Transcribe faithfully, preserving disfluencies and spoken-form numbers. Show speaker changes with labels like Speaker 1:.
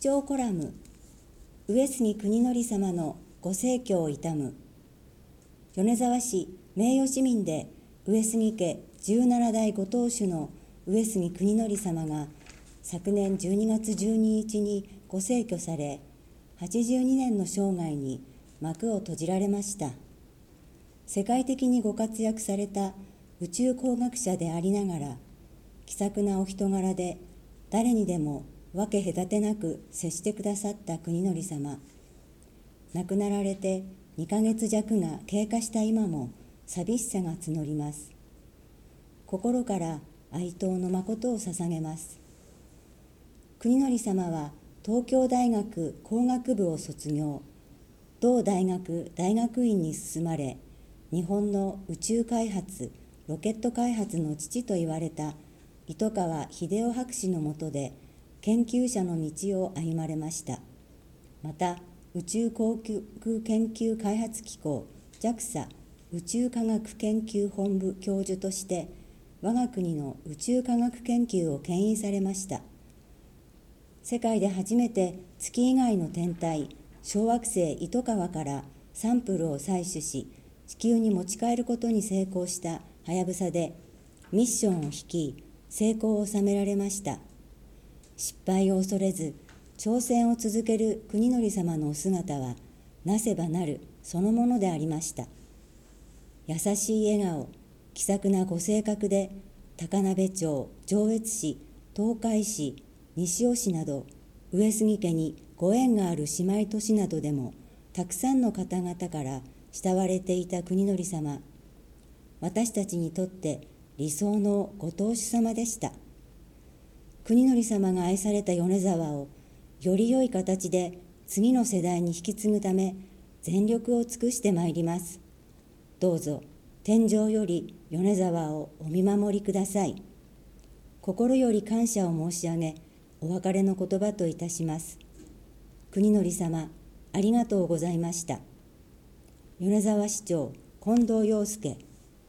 Speaker 1: 長コラム、上杉国則様のご逝去を悼む。米沢市名誉市民で上杉家じゅうなな代ご当主の上杉国則様が昨年じゅうにがつじゅうににちにご逝去され、はちじゅうにねんの生涯に幕を閉じられました。世界的にご活躍された宇宙工学者でありながら、気さくなお人柄で誰にでも分け隔てなく接してくださった国則様。亡くなられてにかげつ弱が経過した今も寂しさが募ります。心から哀悼の誠を捧げます。国則様は東京大学工学部を卒業、同大学大学院に進まれ、日本の宇宙開発、ロケット開発の父と言われた糸川英夫博士の下で研究者の道を歩まれました。また、宇宙航空研究開発機構 ジャクサ 宇宙科学研究本部教授として我が国の宇宙科学研究を牽引されました。世界で初めて月以外の天体、小惑星糸川からサンプルを採取し、地球に持ち帰ることに成功したはやぶさでミッションを率い、成功を収められました。失敗を恐れず、挑戦を続ける国則様のお姿は、なせばなるそのものでありました。優しい笑顔、気さくなご性格で、高鍋町、上越市、東海市、西尾市など、上杉家にご縁がある姉妹都市などでも、たくさんの方々から慕われていた国則様。私たちにとって理想のご当主様でした。国則様が愛された米沢を、より良い形で次の世代に引き継ぐため、全力を尽くしてまいります。どうぞ、天上より米沢をお見守りください。心より感謝を申し上げ、お別れの言葉といたします。国則様、ありがとうございました。米沢市長、近藤洋介。